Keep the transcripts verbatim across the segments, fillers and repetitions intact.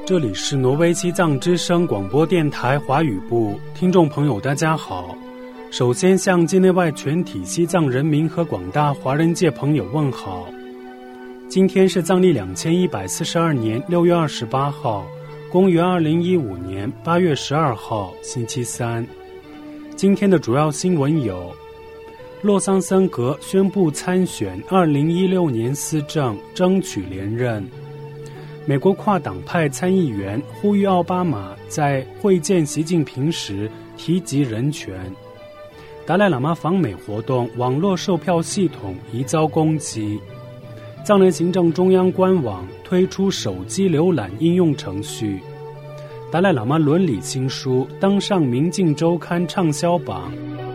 这里是挪威西藏之声广播电台华语部，听众朋友大家好。首先向境内外全体西藏人民和广大华人界朋友问好。今天是藏历两千一百四十二年六月二十八号，公元二零一五年八月十二号，星期三。今天的主要新闻有：洛桑森格宣布参选二零一六年司政，争取连任。美国跨党派参议员呼吁奥巴马在会见习近平时提及人权。达赖喇嘛访美活动网络售票系统疑遭攻击。藏人行政中央官网推出手机浏览应用程序。达赖喇嘛伦理新书登上《明镜周刊》畅销榜。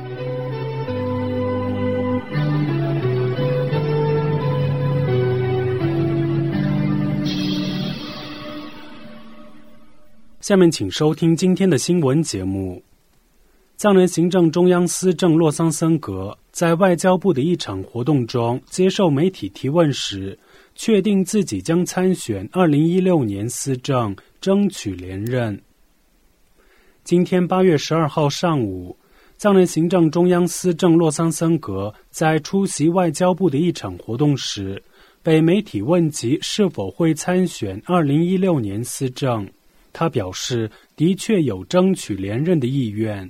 下面请收听今天的新闻节目。藏人行政中央司政洛桑森格在外交部的一场活动中接受媒体提问时，确定自己将参选二零一六年司政，争取连任。今天八月十二号上午，藏人行政中央司政洛桑森格在出席外交部的一场活动时，被媒体问及是否会参选二零一六年司政。他表示，的确有争取连任的意愿。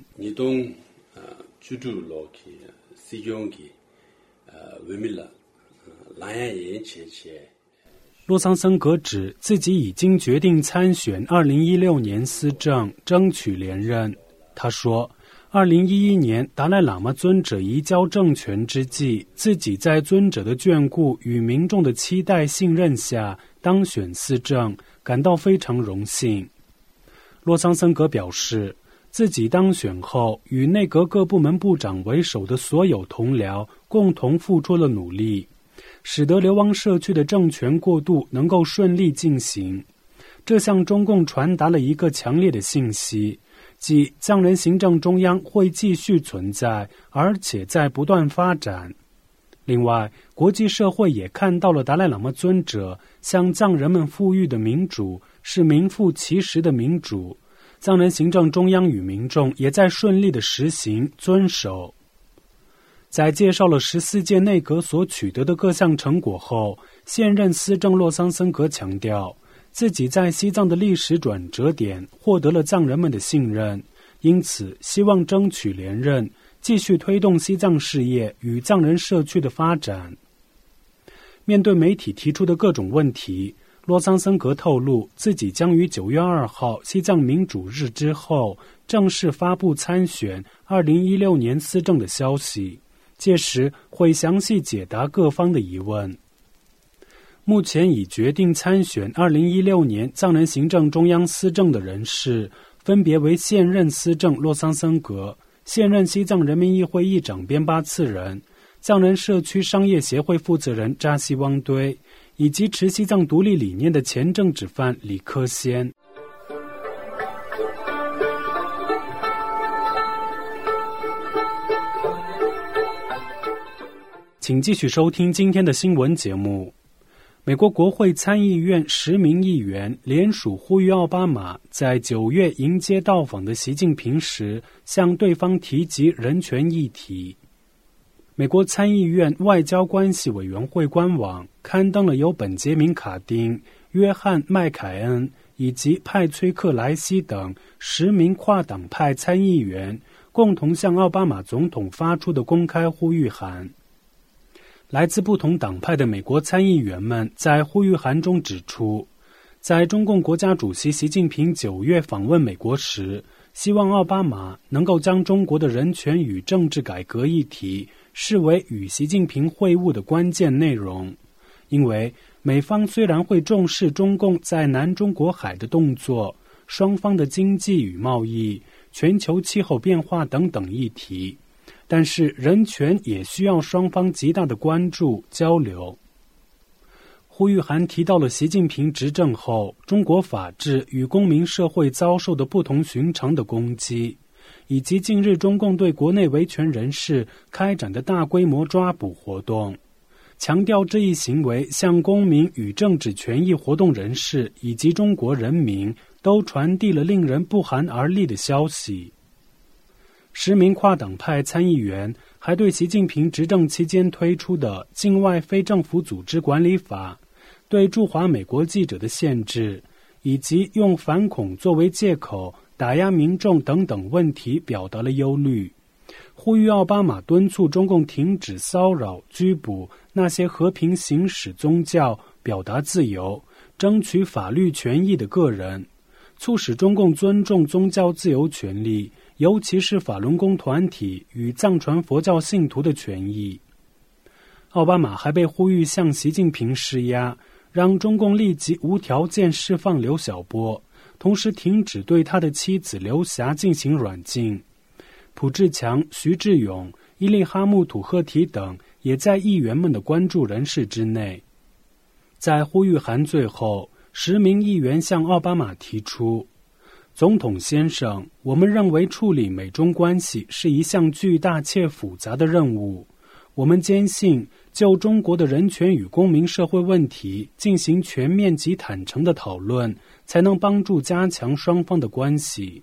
洛桑森格指自己已经决定参选二零一六年司政，争取连任。他说，二零一一年达赖喇嘛尊者移交政权之际，自己在尊者的眷顾与民众的期待信任下当选司政，感到非常荣幸。洛桑森格表示，自己当选后与内阁各部门部长为首的所有同僚共同付出了努力，使得流亡社区的政权过渡能够顺利进行。这向中共传达了一个强烈的信息，即藏人行政中央会继续存在，而且在不断发展。另外，国际社会也看到了达赖喇嘛尊者向藏人们赋予的民主是名副其实的民主，藏人行政中央与民众也在顺利的实行遵守。在介绍了十四届内阁所取得的各项成果后，现任司政洛桑森格强调，自己在西藏的历史转折点获得了藏人们的信任，因此希望争取连任，继续推动西藏事业与藏人社区的发展。面对媒体提出的各种问题，洛桑森格透露，自己将于九月二号西藏民主日之后正式发布参选二零一六年司政的消息，届时会详细解答各方的疑问。目前已决定参选二零一六年藏人行政中央司政的人士，分别为现任司政洛桑森格、现任西藏人民议会议长边巴次仁、藏人社区商业协会负责人扎西汪堆，以及持西藏独立理念的前政治犯李克先。请继续收听今天的新闻节目。美国国会参议院十名议员联署呼吁奥巴马在九月迎接到访的习近平时，向对方提及人权议题。美国参议院外交关系委员会官网刊登了由本杰明·卡丁、约翰·麦凯恩以及派崔克·莱西等十名跨党派参议员共同向奥巴马总统发出的公开呼吁函。来自不同党派的美国参议员们在呼吁函中指出，在中共国家主席习近平九月访问美国时，希望奥巴马能够将中国的人权与政治改革议题视为与习近平会晤的关键内容，因为美方虽然会重视中共在南中国海的动作，双方的经济与贸易、全球气候变化等等议题，但是人权也需要双方极大的关注交流。呼吁函提到了习近平执政后中国法治与公民社会遭受的不同寻常的攻击，以及近日中共对国内维权人士开展的大规模抓捕活动。 强调这一行为向公民与政治权益活动人士以及中国人民都传递了令人不寒而栗的消息。十名跨党派参议员还对习近平执政期间推出的境外非政府组织管理法、对驻华美国记者的限制，以及用反恐作为借口打压民众等等问题表达了忧虑，呼吁奥巴马敦促中共停止骚扰、拘捕那些和平行使宗教、表达自由、争取法律权益的个人，促使中共尊重宗教自由权利，尤其是法轮功团体与藏传佛教信徒的权益。奥巴马还被呼吁向习近平施压，让中共立即无条件释放刘晓波，同时停止对他的妻子刘霞进行软禁。蒲志强、徐志勇、伊利哈木土赫提等也在议员们的关注人士之内。在呼吁函最后，十名议员向奥巴马提出，总统先生，我们认为处理美中关系是一项巨大且复杂的任务。我们坚信，就中国的人权与公民社会问题进行全面及坦诚的讨论，才能帮助加强双方的关系。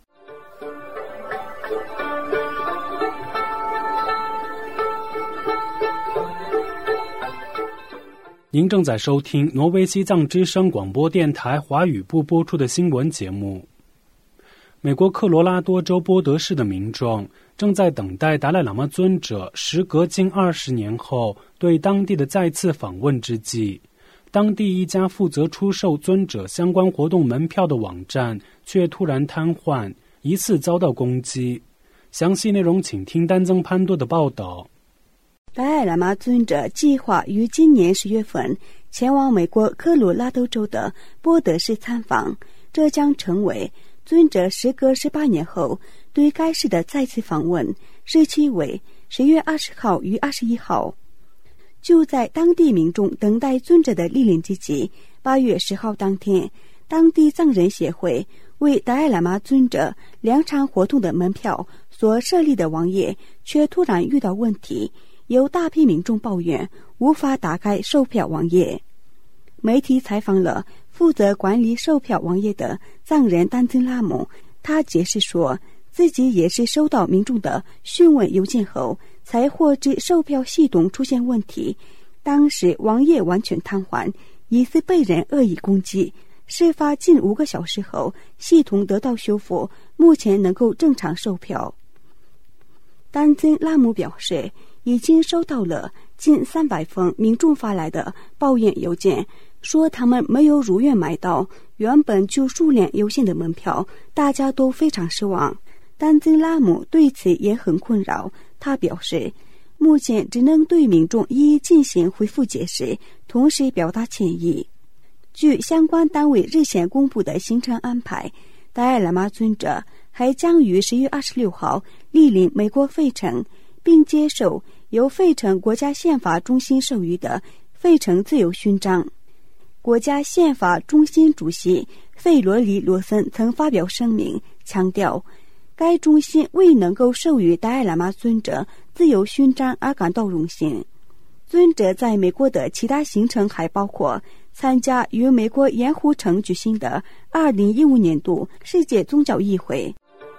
您正在收听挪威西藏之声广播电台华语部播出的新闻节目。美国科罗拉多州波德市的民众正在等待达赖喇嘛尊者时隔近二十年后对当地的再次访问之际，当地一家负责出售尊者相关活动门票的网站却突然瘫痪，疑似遭到攻击。详细内容请听丹增潘多的报道。 达赖喇嘛尊者计划于今年十月份前往美国科罗拉多州的波德市参访，这将成为尊者时隔十八年后对该市的再次访问，日期为十月二十号与二十一号。就在当地民众等待尊者的莅临之际，八月十号当天，当地藏人协会为达赖喇嘛尊者两场活动的门票所设立的网页却突然遇到问题，有大批民众抱怨无法打开售票网页。媒体采访了负责管理售票网页的藏人丹增拉姆，他解释说，自己也是收到民众的询问邮件后才获知售票系统出现问题，当时网页完全瘫痪，疑似被人恶意攻击。事发近五个小时后，系统得到修复，目前能够正常售票。丹增拉姆表示，已经收到了近三百封民众发来的抱怨邮件，说他们没有如愿买到原本就数量有限的门票，大家都非常失望。丹增拉姆对此也很困扰，他表示，目前只能对民众一一进行回复解释，同时表达歉意。据相关单位日前公布的行程安排，达赖喇嘛尊者还将于十月二十六号莅临美国费城，并接受由费城国家宪法中心授予的费城自由勋章。国家宪法中心主席费罗里罗森曾发表声明，强调该中心为能够授予达赖喇嘛尊者自由勋章而感到荣幸。尊者在美国的其他行程还包括参加于美国盐湖城举行的二零一五年度世界宗教议会。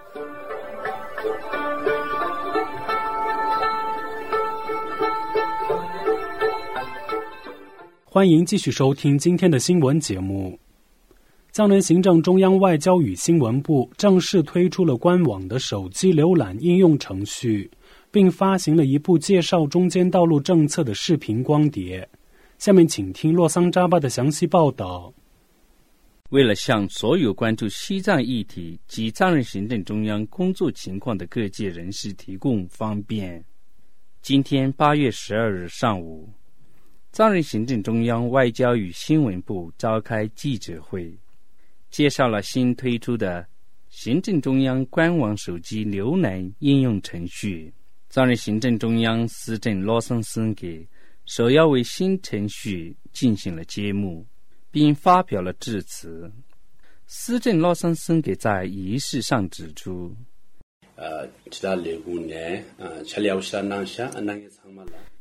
欢迎继续收听今天的新闻节目。藏人行政中央外交与新闻部正式推出了官网的手机浏览应用程序，并发行了一部介绍中间道路政策的视频光碟。下面请听洛桑扎巴的详细报道。 为了向所有关注西藏议题及藏人行政中央工作情况的各界人士提供方便，今天八月十二日上午，藏人行政中央外交与新闻部召开记者会，介绍了新推出的行政中央官网手机浏览应用程序。藏人行政中央司政罗森森给首要为新程序进行了揭幕，并发表了致辞。司政罗森森给在仪式上指出，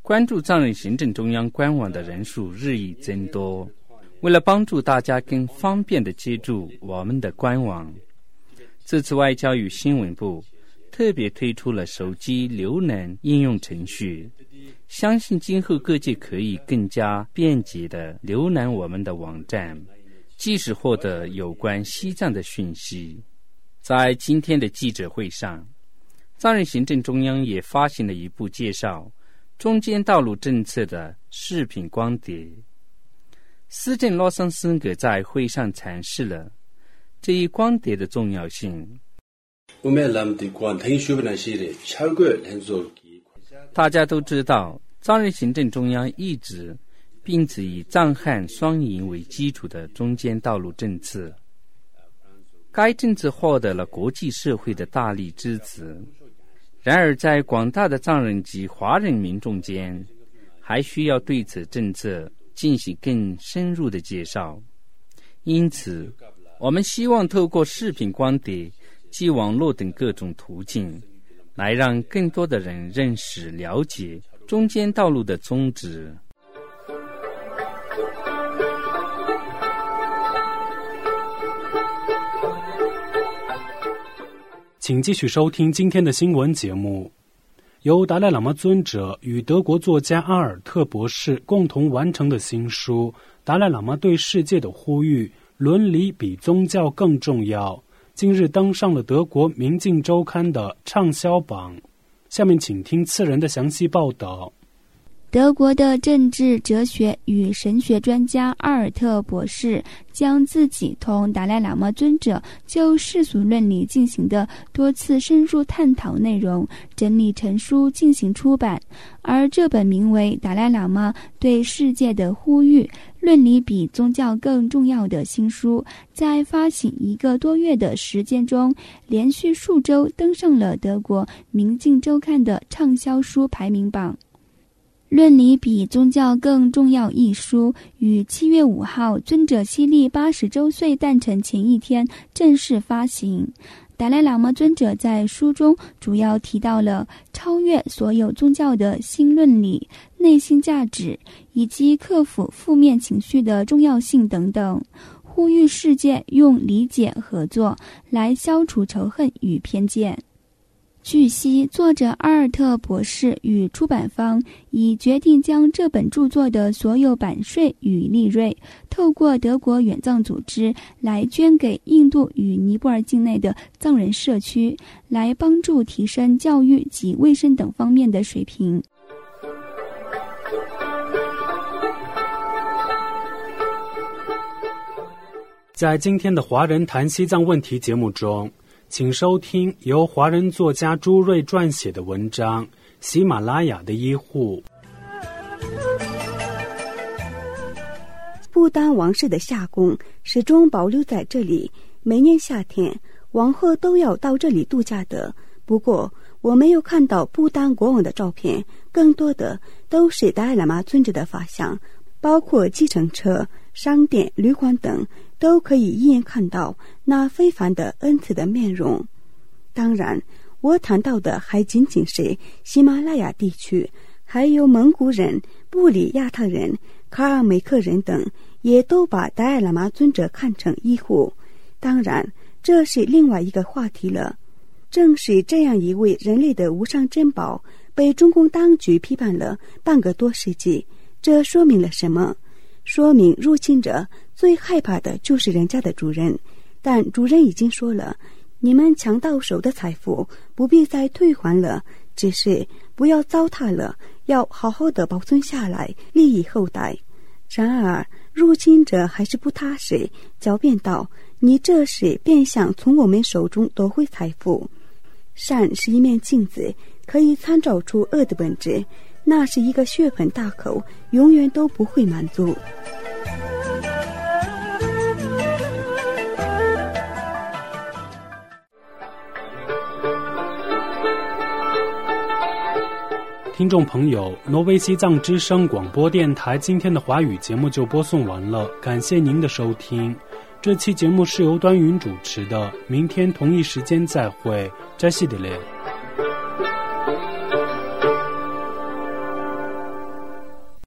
关注藏人行政中央官网的人数日益增多。为了帮助大家更方便地接触我们的官网，这次外交与新闻部特别推出了手机浏览应用程序，相信今后各界可以更加便捷地浏览我们的网站，即时获得有关西藏的讯息。在今天的记者会上，藏人行政中央也发行了一部介绍中间道路政策的视频光碟。司政罗桑森格在会上阐释了这一光碟的重要性。大家都知道，藏人行政中央一直并指以藏汉双赢为基础的中间道路政策，该政策获得了国际社会的大力支持。然而在广大的藏人及华人民众间，还需要对此政策进行更深入的介绍。因此我们希望透过视频光碟及网络等各种途径，来让更多的人认识了解中间道路的宗旨。 请继续收听今天的新闻节目。由达赖喇嘛尊者与德国作家阿尔特博士共同完成的新书《达赖喇嘛对世界的呼吁：伦理比宗教更重要》近日登上了德国《明镜周刊》的畅销榜。下面请听次人的详细报道。 德国的政治哲学与神学专家阿尔特博士将自己同达赖喇嘛尊者就世俗论理进行的多次深入探讨内容整理成书进行出版，而这本名为《达赖喇嘛对世界的呼吁：论理比宗教更重要》的新书，在发行一个多月的时间中，连续数周登上了德国《明镜周刊》的畅销书排名榜。论理比宗教更重要一书于七月五号尊者西历八十周岁诞辰前一天正式发行。达赖喇嘛尊者在书中主要提到了超越所有宗教的新论理、内心价值以及克服负面情绪的重要性等等，呼吁世界用理解合作来消除仇恨与偏见。据悉，作者阿尔特博士与出版方已决定将这本著作的所有版税与利润透过德国远藏组织来捐给印度与尼泊尔境内的藏人社区，来帮助提升教育及卫生等方面的水平。 在今天的华人谈西藏问题节目中，请收听由华人作家朱瑞撰写的文章《喜马拉雅的医护》。 不丹王室的夏宫始终保留在这里，每年夏天王后都要到这里度假的。不过我没有看到不丹国王的照片，更多的都是达赖喇嘛尊者的法像，包括计程车、商店、旅馆等，都可以一眼看到那非凡的恩赐的面容。当然，我谈到的还仅仅是喜马拉雅地区，还有蒙古人、布里亚特人、卡尔梅克人等，也都把达赖喇嘛尊者看成医护。当然，这是另外一个话题了。正是这样一位人类的无上珍宝，被中共当局批判了半个多世纪。这说明了什么？说明入侵者最害怕的就是人家的主人，但主人已经说了，你们抢到手的财富不必再退还了，只是不要糟蹋了，要好好的保存下来，利益后代。然而入侵者还是不踏实，狡辩道，你这是变相从我们手中夺回财富。善是一面镜子，可以参照出恶的本质，那是一个血盆大口，永远都不会满足。 听众朋友，挪威西藏之声广播电台今天的华语节目就播送完了，感谢您的收听。这期节目是由端云主持的，明天同一时间再会，扎西德勒。